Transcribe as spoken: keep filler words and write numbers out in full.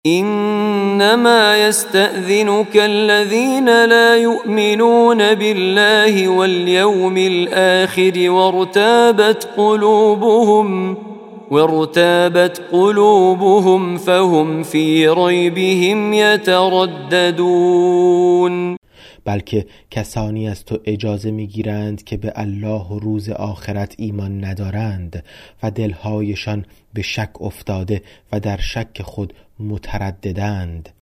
إنما يستأذنك الذين لا يؤمنون بالله واليوم الآخر وارتابت قلوبهم وارتابت قلوبهم فهم في ريبهم يترددون. بلکه کسانی از تو اجازه میگیرند که به الله و روز آخرت ایمان ندارند و دلهایشان به شک افتاده و در شک خود مترددند.